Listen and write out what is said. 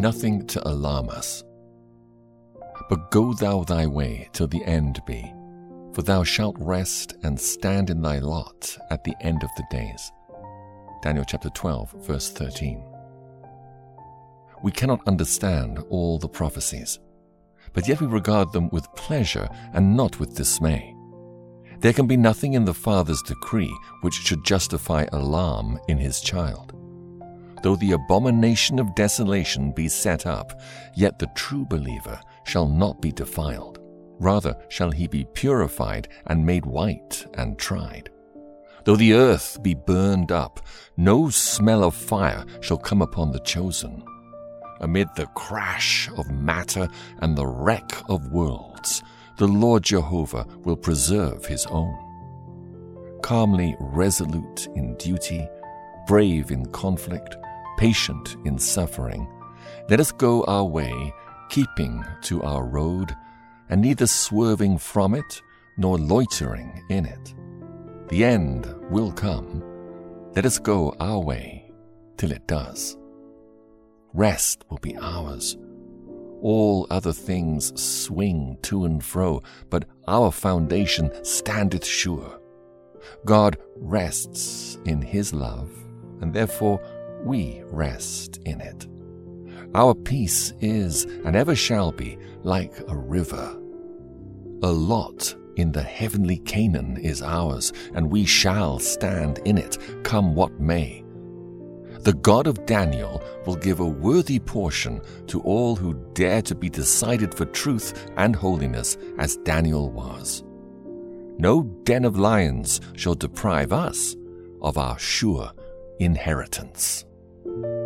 nothing to alarm us. But go thou thy way till the end be, for thou shalt rest and stand in thy lot at the end of the days. Daniel chapter 12, verse 13. We cannot understand all the prophecies, but yet we regard them with pleasure and not with dismay. There can be nothing in the Father's decree which should justify alarm in his child. Though the abomination of desolation be set up, yet the true believer shall not be defiled. Rather shall he be purified and made white and tried. Though the earth be burned up, no smell of fire shall come upon the chosen. Amid the crash of matter and the wreck of worlds, the Lord Jehovah will preserve his own. Calmly resolute in duty, brave in conflict, patient in suffering, let us go our way, keeping to our road, and neither swerving from it nor loitering in it. The end will come. Let us go our way till it does. Rest will be ours. All other things swing to and fro, but our foundation standeth sure. God rests in his love, and therefore we rest in it. Our peace is, and ever shall be, like a river. A lot in the heavenly Canaan is ours, and we shall stand in it, come what may. The God of Daniel will give a worthy portion to all who dare to be decided for truth and holiness as Daniel was. No den of lions shall deprive us of our sure inheritance.